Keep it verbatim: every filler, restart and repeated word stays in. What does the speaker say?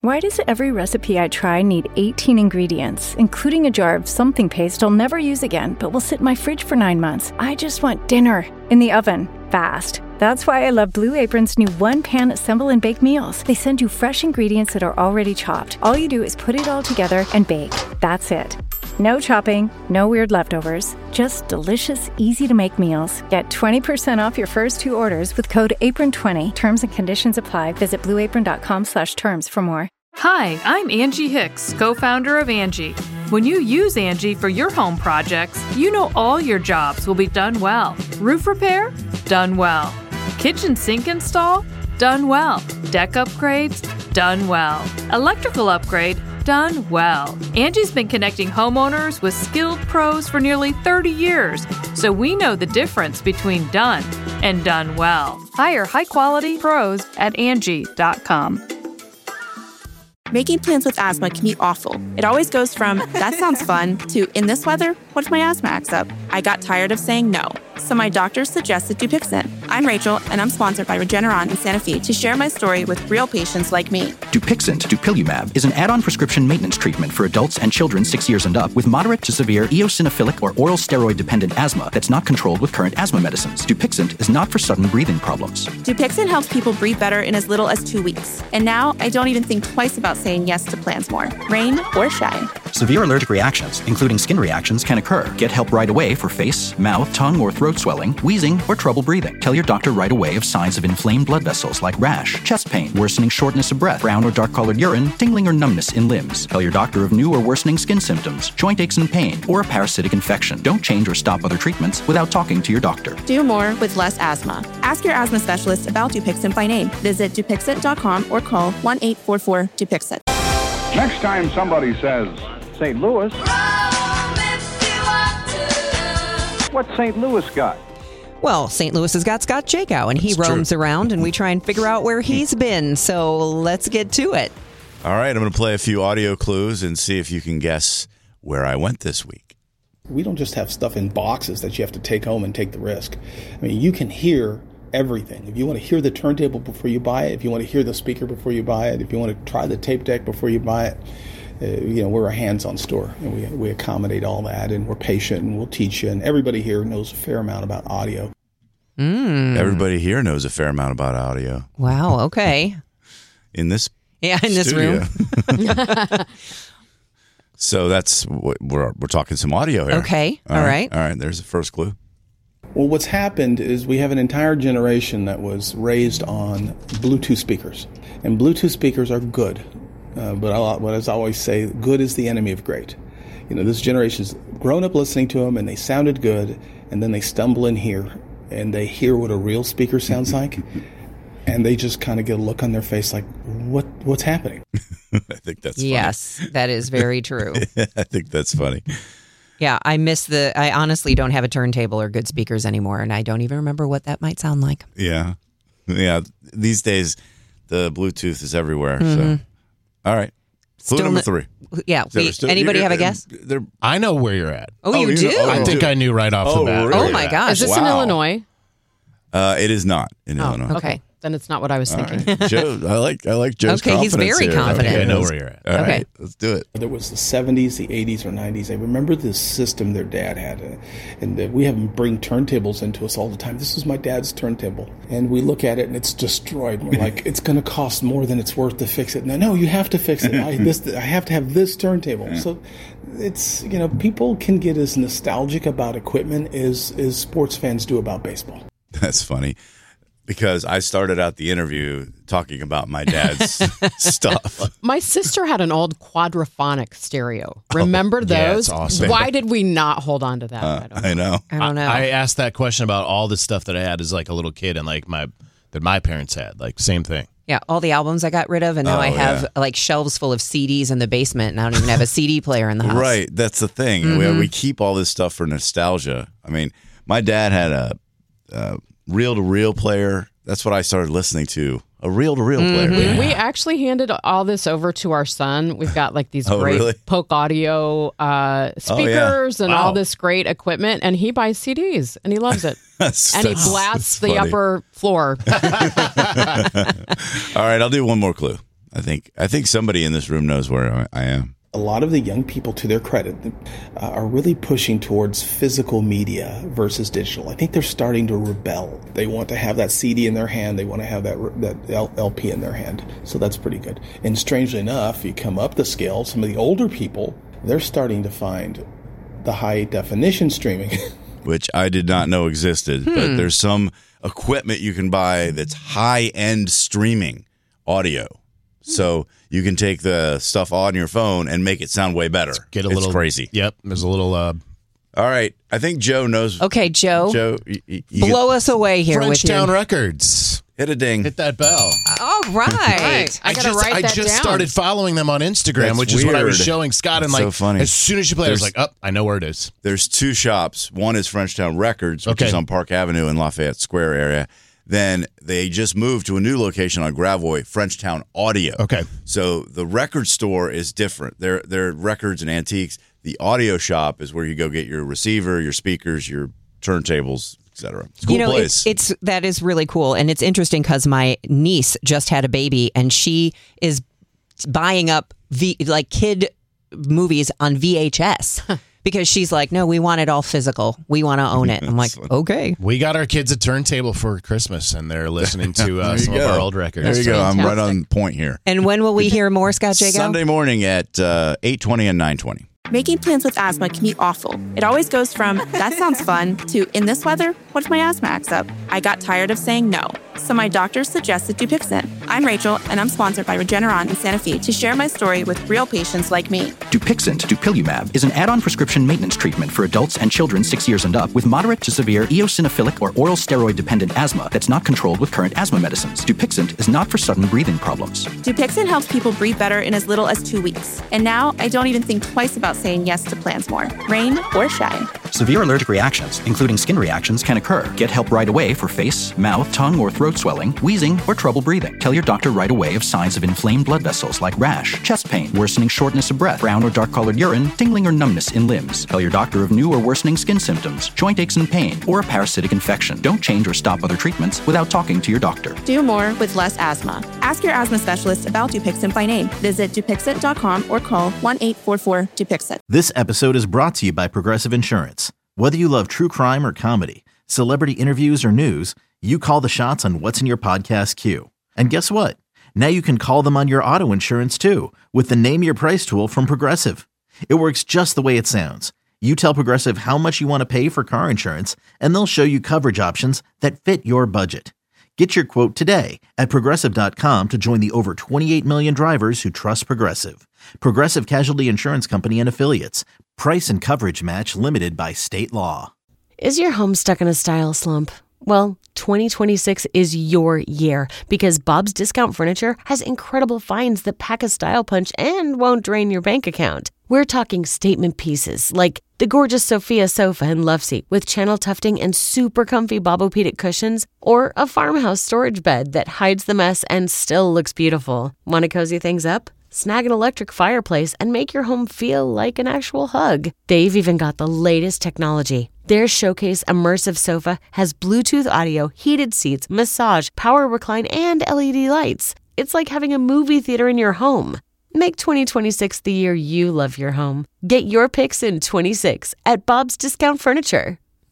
Why does every recipe I try need eighteen ingredients, including a jar of something paste I'll never use again, but will sit in my fridge for nine months? I just want dinner in the oven, fast. That's why I love Blue Apron's new one-pan assemble and bake meals. They send you fresh ingredients that are already chopped. All you do is put it all together and bake. That's it. No chopping, no weird leftovers, just delicious, easy-to-make meals. Get twenty percent off your first two orders with code apron twenty. Terms and conditions apply. Visit blueapron.com slash terms for more. Hi, I'm Angie Hicks, co-founder of Angie. When you use Angie for your home projects, you know all your jobs will be done well. Roof repair? Done well. Kitchen sink install? Done well. Deck upgrades? Done well. Electrical upgrade? Done well. Angie's been connecting homeowners with skilled pros for nearly thirty years, so we know the difference between done and done well. Hire high-quality pros at Angie dot com. Making plans with asthma can be awful. It always goes from, that sounds fun, to, in this weather, what if my asthma acts up? I got tired of saying no, so my doctor suggested Dupixent. I'm Rachel, and I'm sponsored by Regeneron in Santa Fe to share my story with real patients like me. Dupixent, Dupilumab, is an add-on prescription maintenance treatment for adults and children six years and up with moderate to severe eosinophilic or oral steroid-dependent asthma that's not controlled with current asthma medicines. Dupixent is not for sudden breathing problems. Dupixent helps people breathe better in as little as two weeks. And now, I don't even think twice about saying yes to plans more, rain or shine. Severe allergic reactions, including skin reactions, can occur. Get help right away for face, mouth, tongue, or throat swelling, wheezing, or trouble breathing. Tell your doctor right away of signs of inflamed blood vessels like rash, chest pain, worsening shortness of breath, brown or dark-colored urine, tingling or numbness in limbs. Tell your doctor of new or worsening skin symptoms, joint aches and pain, or a parasitic infection. Don't change or stop other treatments without talking to your doctor. Do more with less asthma. Ask your asthma specialist about Dupixent by name. Visit Dupixent dot com or call one eight four four Dupixent. Next time somebody says Saint Louis, what's Saint Louis got? Well, Saint Louis has got Scott Jagow, and he That's roams true. around, and we try and figure out where he's been. So let's get to it. All right, I'm going to play a few audio clues and see if you can guess where I went this week. We don't just have stuff in boxes that you have to take home and take the risk. I mean, you can hear everything. If you want to hear the turntable before you buy it, if you want to hear the speaker before you buy it, if you want to try the tape deck before you buy it, uh, you know, we're a hands-on store, and we we accommodate all that, and we're patient, and we'll teach you. And everybody here knows a fair amount about audio. Mm. Everybody here knows a fair amount about audio. Wow. Okay. In this yeah, in this studio. room. So that's what we're we're talking some audio here. Okay. All, all right. right. All right. There's the first clue. Well, what's happened is we have an entire generation that was raised on Bluetooth speakers, and Bluetooth speakers are good. Uh, but I, what as I always say, good is the enemy of great. You know, this generation's grown up listening to them, and they sounded good, and then they stumble in here, and they hear what a real speaker sounds like, and they just kind of get a look on their face like, what what's happening? I think that's funny. Yes, that is very true. I think that's funny. Yeah, I miss the, I honestly don't have a turntable or good speakers anymore, and I don't even remember what that might sound like. Yeah. Yeah. These days, the Bluetooth is everywhere. Mm-hmm. So, all right. Clue Still number n- three. Yeah. We, Still- anybody have a uh, guess? they're- I know where you're at. Oh, you you do? know- oh, I think I knew right off Oh, the bat. really? Oh, my gosh. Is this Wow. in Illinois? Uh, it is not in Oh, Illinois. Okay. Then it's not what I was All thinking. right. Joe, I like I like Joe's Okay, he's confidence very here. confident. Okay, I know where you're at. All Okay. right, let's do it. There was the seventies, the eighties, or nineties. I remember this system their dad had, uh, and uh, we have them bring turntables into us all the time. This is my dad's turntable, and we look at it and it's destroyed. We're like, it's going to cost more than it's worth to fix it. No, no, you have to fix it. I, this, I have to have this turntable. Yeah. So it's, you know, people can get as nostalgic about equipment as as sports fans do about baseball. That's funny. Because I started out the interview talking about my dad's stuff. My sister had an old quadraphonic stereo. Remember those? yeah, it's awesome. Why did we not hold on to that? Uh, I don't know. I know. I don't know. I asked that question about all the stuff that I had as like a little kid and like my that my parents had. Like same thing. yeah, all the albums I got rid of, and now Oh, I have yeah. like shelves full of C Ds in the basement, and I don't even have a C D player in the house. Right. That's the thing. Mm-hmm. We, we keep all this stuff for nostalgia. I mean, my dad had a, a reel-to-reel player. That's what I started listening to. A reel-to-reel Mm-hmm. player. We, we actually handed all this over to our son. We've got like these Oh, great really? Polk Audio uh, speakers and Wow. all this great equipment, and he buys C Ds and he loves it. That's- and he that's- blasts that's the funny. upper floor. All right, I'll do one more clue. I think I think somebody in this room knows where I, I am. A lot of the young people, to their credit, uh, are really pushing towards physical media versus digital. I think they're starting to rebel. They want to have that C D in their hand. They want to have that that L P in their hand. So that's pretty good. And strangely enough, you come up the scale, some of the older people, they're starting to find the high definition streaming. Which I did not know existed. Hmm. But there's some equipment you can buy that's high-end streaming audio. So you can take the stuff on your phone and make it sound way better. Get a it's little crazy. Yep, there's a little. Uh, All right, I think Joe knows. Okay, Joe. Joe, y- y- you blow us away here with Frenchtown your Records. Hit a ding. Hit that bell. All right. Right. I, I gotta just, write I that just down. started following them on Instagram, That's which is what I was weird. showing Scott. And That's like, so funny. as soon as you play, I was There's- like, oh, I know where it is. There's two shops. One is Frenchtown Records, which Okay. is on Park Avenue in Lafayette Square area. Then they just moved to a new location on Gravois, Frenchtown Audio. Okay. So the record store is different. They're, they're records and antiques. The audio shop is where you go get your receiver, your speakers, your turntables, et cetera. It's a cool you know, place. it's, it's that is really cool, and it's interesting because my niece just had a baby, and she is buying up v, like kid movies on V H S because she's like, no, we want it all physical. We want to own it. I'm like, okay. We got our kids a turntable for Christmas, and they're listening to uh, There you some go. of our old records. There you That's go. I'm right fantastic. on point here. And when will we hear more, Scott Jago? Sunday morning at uh, eight twenty and nine twenty. Making plans with asthma can be awful. It always goes from, that sounds fun, to, in this weather, what if my asthma acts up? I got tired of saying no. So my doctor suggested Dupixent. I'm Rachel, and I'm sponsored by Regeneron in Santa Fe to share my story with real patients like me. Dupixent, dupilumab, is an add-on prescription maintenance treatment for adults and children six years and up with moderate to severe eosinophilic or oral steroid-dependent asthma that's not controlled with current asthma medicines. Dupixent is not for sudden breathing problems. Dupixent helps people breathe better in as little as two weeks. And now I don't even think twice about saying yes to plans more, rain or shine. Severe allergic reactions, including skin reactions, can occur. Get help right away for face, mouth, tongue, or throat swelling, wheezing, or trouble breathing. Tell your doctor right away of signs of inflamed blood vessels like rash, chest pain, worsening shortness of breath, brown or dark-colored urine, tingling or numbness in limbs. Tell your doctor of new or worsening skin symptoms, joint aches and pain, or a parasitic infection. Don't change or stop other treatments without talking to your doctor. Do more with less asthma. Ask your asthma specialist about Dupixent by name. Visit Dupixent dot com or call one eight four four Dupixent. This episode is brought to you by Progressive Insurance. Whether you love true crime or comedy, celebrity interviews or news, you call the shots on what's in your podcast queue. And guess what? Now you can call them on your auto insurance too with the Name Your Price tool from Progressive. It works just the way it sounds. You tell Progressive how much you want to pay for car insurance, and they'll show you coverage options that fit your budget. Get your quote today at Progressive dot com to join the over twenty-eight million drivers who trust Progressive. Progressive Casualty Insurance Company and Affiliates. Price and coverage match limited by state law. Is your home stuck in a style slump? Well, twenty twenty-six is your year because Bob's Discount Furniture has incredible finds that pack a style punch and won't drain your bank account. We're talking statement pieces like the gorgeous Sophia sofa and love seat with channel tufting and super comfy Bobopedic cushions, or a farmhouse storage bed that hides the mess and still looks beautiful. Want to cozy things up? Snag an electric fireplace and make your home feel like an actual hug. They've even got the latest technology. Their Showcase Immersive Sofa has Bluetooth audio, heated seats, massage, power recline, and L E D lights. It's like having a movie theater in your home. Make twenty twenty-six the year you love your home. Get your picks in twenty-six at Bob's Discount Furniture.